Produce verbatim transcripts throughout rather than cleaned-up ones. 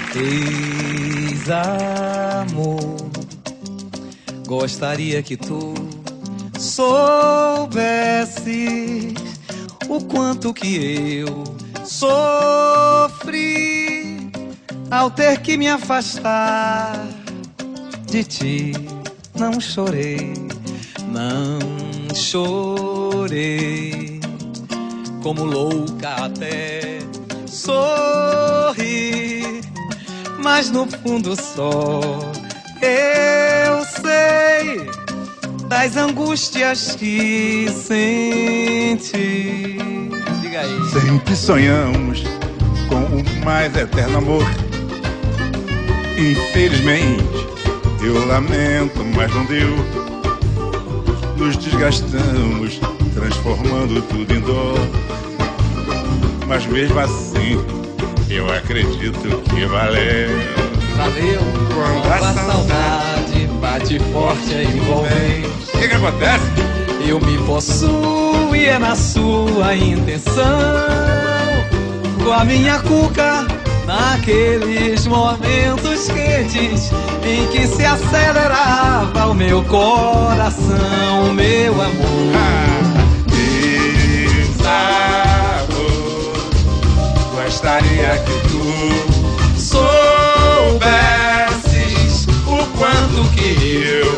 Ex-amor, gostaria que tu soubesses o quanto que eu sofri ao ter que me afastar de ti. Não chorei, não chorei, como louca até sorri, mas no fundo só eu sei das angústias que senti. Diga aí. Sempre sonhamos com o mais eterno amor. Infelizmente, eu lamento, mas não deu. Nos desgastamos, transformando tudo em dor. Mas mesmo assim, eu acredito que valeu. Valeu, quando a saudade bate forte e envolvente. O que que acontece? Eu me possuo e é na sua intenção. Com a minha cuca, naqueles momentos quentes em que se acelerava o meu coração, meu amor. Ah, desamor, gostaria que tu soubesses o quanto que eu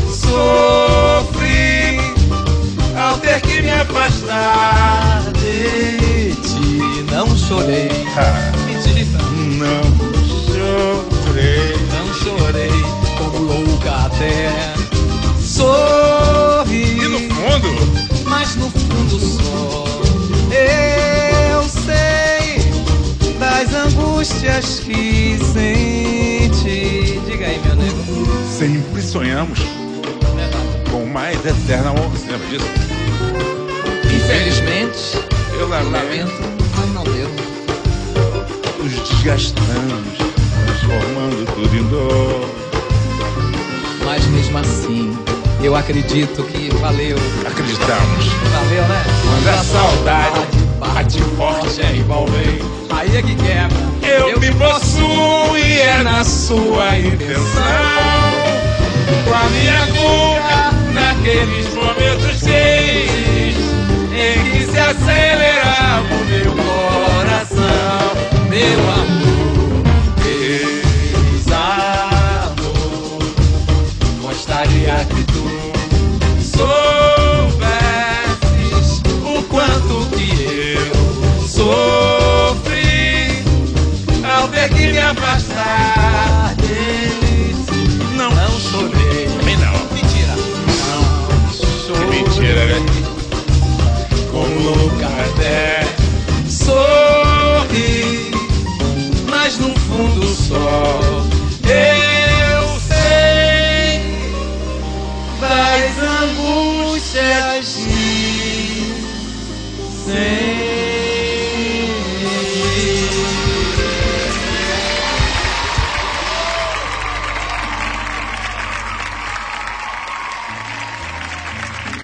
sofri ao ter que me afastar de ti. Não chorei, ah, mentira, não chorei, não chorei, como louca até sorri. E no fundo, mas no fundo só eu sei das angústias que senti. Diga aí, meu nego. sempre sonhamos com o mais eterno amor. Você lembra disso? Infelizmente, Eu lamento, lamento, mas não deu. nos desgastamos, transformando tudo em dor. Mas mesmo assim, eu acredito que valeu. Acreditamos. Valeu, né? Quando a saudade bate forte é envolvente. Aí é que quebra. Eu, eu me possuo e é na sua intenção. Com a minha boca naqueles momentos cheios em que se acelerava o meu coração, meu amor, ex-amor. Gostaria que tu soubesses o quanto que eu sofri ao ter que me afastar de ti. Não, não chorei.